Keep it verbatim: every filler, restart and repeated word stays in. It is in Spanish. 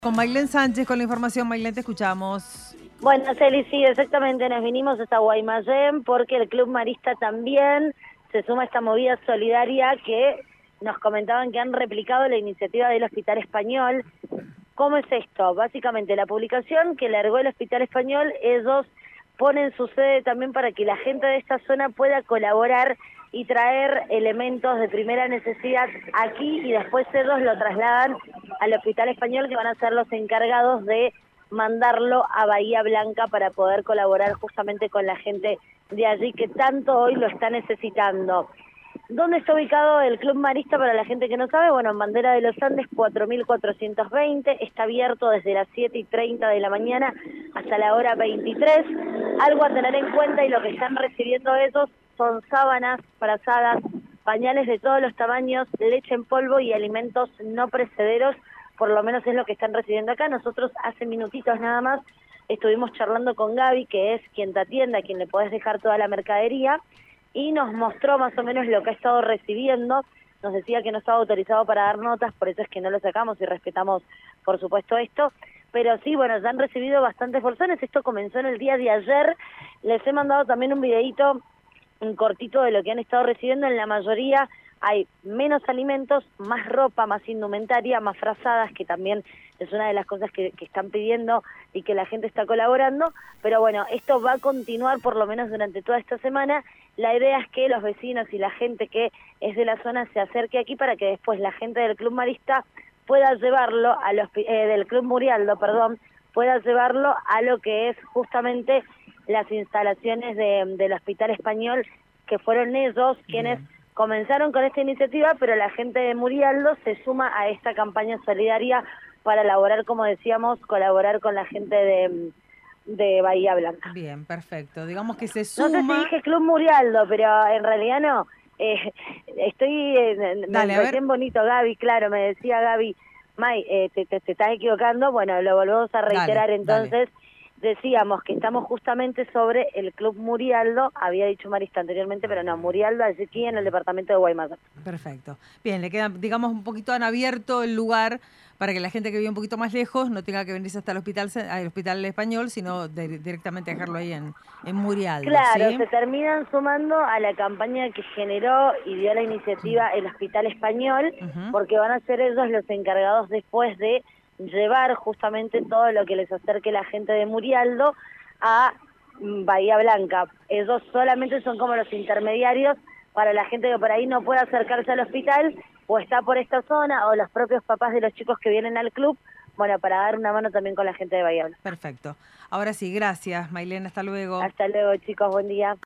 Con Maylén Sánchez, con la información. Maylén, te escuchamos. Bueno, Celi, sí, exactamente, nos vinimos hasta Guaymallén porque el Club Marista también se suma a esta movida solidaria que nos comentaban que han replicado la iniciativa del Hospital Español. ¿Cómo es esto? Básicamente la publicación que largó el Hospital Español, ellos ponen su sede también para que la gente de esta zona pueda colaborar y traer elementos de primera necesidad aquí, y después ellos lo trasladan al Hospital Español, que van a ser los encargados de mandarlo a Bahía Blanca para poder colaborar justamente con la gente de allí que tanto hoy lo está necesitando. ¿Dónde está ubicado el Club Marista para la gente que no sabe? Bueno, en Bandera de los Andes cuatro mil cuatrocientos veinte, está abierto desde las siete y treinta de la mañana hasta la hora veintitrés. Algo a tener en cuenta, y lo que están recibiendo ellos son sábanas, frazadas, pañales de todos los tamaños, leche en polvo y alimentos no precederos, por lo menos es lo que están recibiendo acá. Nosotros hace minutitos nada más estuvimos charlando con Gaby, que es quien te atiende, a quien le podés dejar toda la mercadería, y nos mostró más o menos lo que ha estado recibiendo. Nos decía que no estaba autorizado para dar notas, por eso es que no lo sacamos y respetamos, por supuesto, esto. Pero sí, bueno, ya han recibido bastantes bolsones. Esto comenzó en el día de ayer. Les he mandado también un videíto, un cortito de lo que han estado recibiendo. En la mayoría hay menos alimentos, más ropa, más indumentaria, más frazadas, que también es una de las cosas que, que están pidiendo y que la gente está colaborando. Pero bueno, esto va a continuar por lo menos durante toda esta semana. La idea es que los vecinos y la gente que es de la zona se acerque aquí para que después la gente del Club Marista pueda llevarlo, a los, eh, del Club Murialdo, perdón, pueda llevarlo a lo que es justamente las instalaciones de, del Hospital Español, que fueron ellos quienes Bien. comenzaron con esta iniciativa, pero la gente de Murialdo se suma a esta campaña solidaria para elaborar, como decíamos, colaborar con la gente de, de Bahía Blanca. Bien, perfecto. Digamos que se suma... No sé si dije Club Murialdo, pero en realidad no. Eh, estoy, eh, Dale, me recién bonito, Gaby, claro, me decía Gaby, May, eh, te, te, te estás equivocando. Bueno, lo volvemos a reiterar. Dale, entonces. Dale. Decíamos que estamos justamente sobre el Club Murialdo, había dicho Marista anteriormente, pero no, Murialdo, aquí en el departamento de Guaymallén. Perfecto. Bien, le queda, digamos, un poquito en abierto el lugar para que la gente que vive un poquito más lejos no tenga que venirse hasta el hospital, al hospital español, sino de, directamente dejarlo ahí en, en Murialdo. Claro, ¿sí? Se terminan sumando a la campaña que generó y dio la iniciativa el Hospital Español, uh-huh. porque van a ser ellos los encargados después de llevar justamente todo lo que les acerque la gente de Murialdo a Bahía Blanca. Ellos solamente son como los intermediarios para la gente que por ahí no puede acercarse al hospital o está por esta zona, o los propios papás de los chicos que vienen al club, bueno, para dar una mano también con la gente de Bahía Blanca. Perfecto. Ahora sí, gracias, Maylén, hasta luego. Hasta luego, chicos, buen día.